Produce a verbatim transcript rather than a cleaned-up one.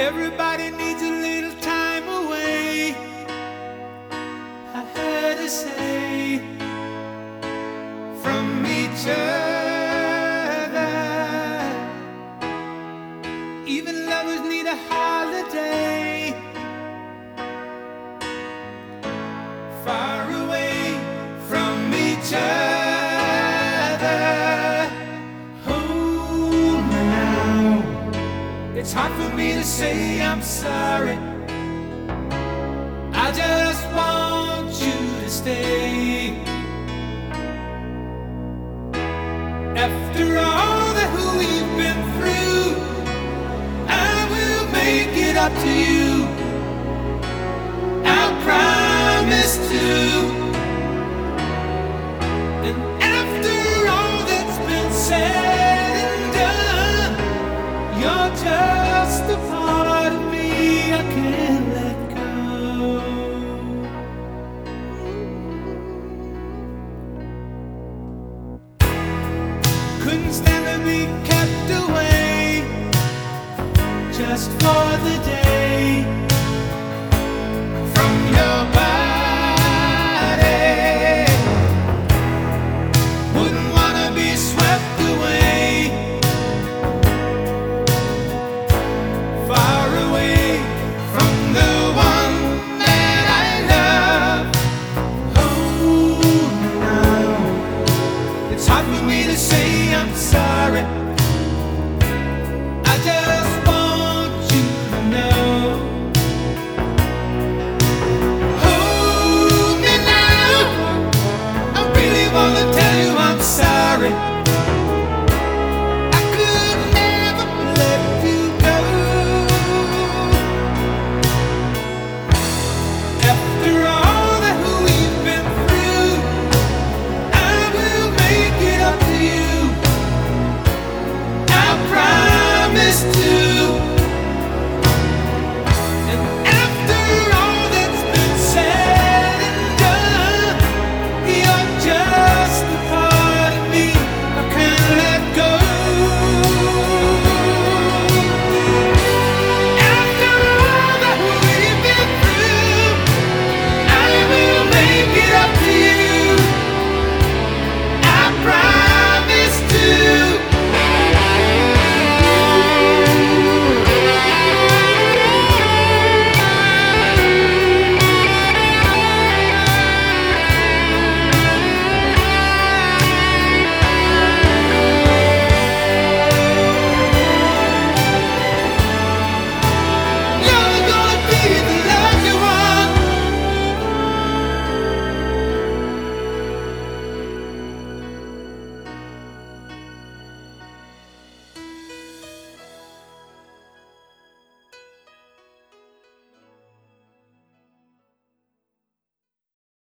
Everybody needs a little time away. I heard her say from each other. Even lovers need a holiday. Far away from each other. Hold me now. It's hard for me to say I'm sorry. I just want you to stay. After all that we've been through, I will make it up to you. I'll promise to. And after all that's been said and done, you're just a part of me I can't let go. Couldn't stand to be kept away just for the day from your body. Wouldn't wanna be swept away, far away from the one that I love. Oh, now it's hard for me to say I'm sorry.